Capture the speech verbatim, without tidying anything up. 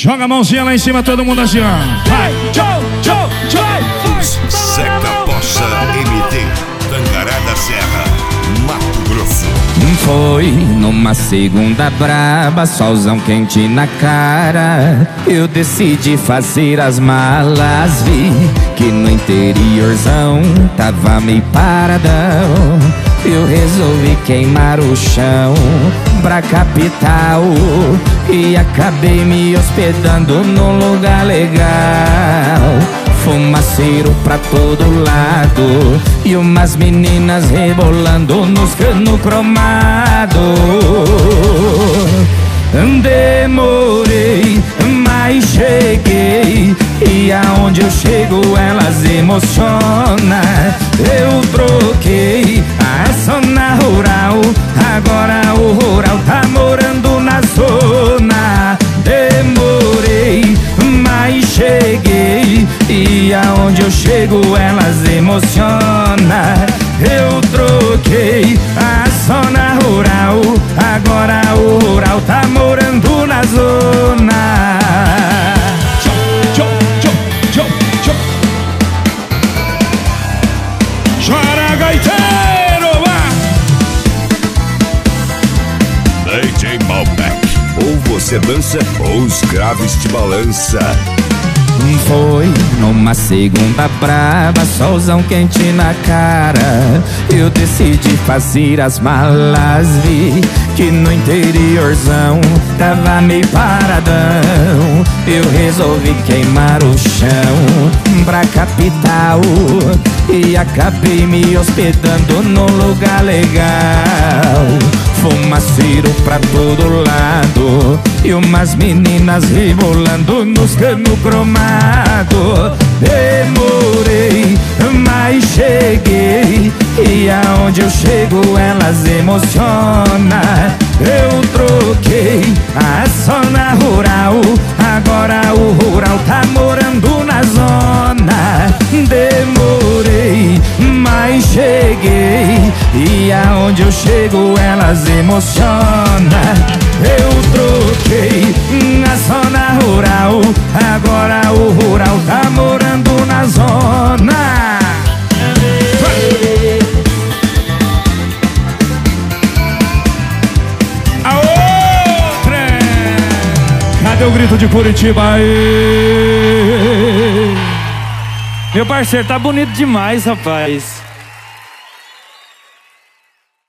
Joga a mãozinha lá em cima, todo mundo assim, ó. Vai, tchau, tchau, tchau. Zeca Poça M T, Tangará da Serra, Mato Grosso. Foi numa segunda braba, solzão quente na cara. Eu decidi fazer as malas, vi que no interiorzão tava meio paradão. Eu resolvi queimar o chão pra capital e acabei me hospedando num lugar legal. Fumaceiro pra todo lado e umas meninas rebolando nos cano cromado. Demorei, mas cheguei, e aonde eu chego elas emocionam. Eu troquei a zona rural, agora o rural tá morando na zona. Demorei, mas cheguei, e aonde eu chego elas emocionam. Eu troquei a zona rural, agora o rural tá morando na zona. Tchau, tchau, tchau, tchau. Chora, gaiteiro, vá. D J Malbec, ou você dança ou os graves te balança. Foi numa segunda brava, solzão quente na cara. Eu decidi fazer as malas, vi que no interiorzão tava meio paradão. Eu resolvi queimar o chão pra capital e acabei me hospedando num lugar legal. Fumaceiro pra todo lado e umas meninas rebolando nos cano cromado. Demorei, mas cheguei, e aonde eu chego elas emocionam. Eu troquei a zona rural, agora o rural tá morando na zona. Demorei, mas cheguei, e aonde eu chego elas emocionam. Eu troquei a zona rural, agora o rural tá morando na zona. A outra. Cadê o grito de Curitiba aí? Meu parceiro, tá bonito demais, rapaz.